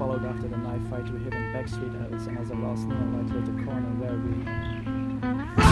followed after the knife fight. We hit in Backstreet Elves, and as a last number, I played the corner where we